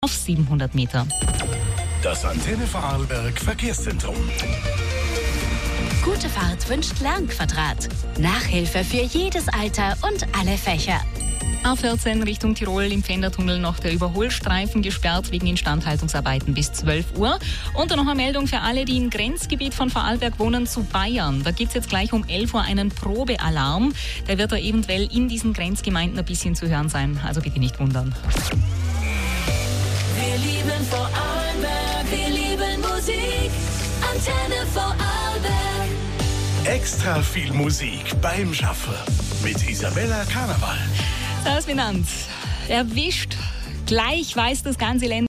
auf 700 Meter. Das Antenne Vorarlberg Verkehrszentrum. Gute Fahrt wünscht Lernquadrat. Nachhilfe für jedes Alter und alle Fächer. A14 Richtung Tirol im Pfändertunnel noch der Überholstreifen gesperrt wegen Instandhaltungsarbeiten bis 12 Uhr. Und dann noch eine Meldung für alle, die im Grenzgebiet von Vorarlberg wohnen zu Bayern. Da gibt es jetzt gleich um 11 Uhr einen Probealarm. Der wird da eventuell in diesen Grenzgemeinden ein bisschen zu hören sein. Also bitte nicht wundern. Wir lieben Vorarlberg, wir lieben Musik. Antenne Vorarlberg. Extra viel Musik beim Schaffen mit Isabella Karneval. Das benannt. Erwischt. Gleich weiß das ganze Ländle.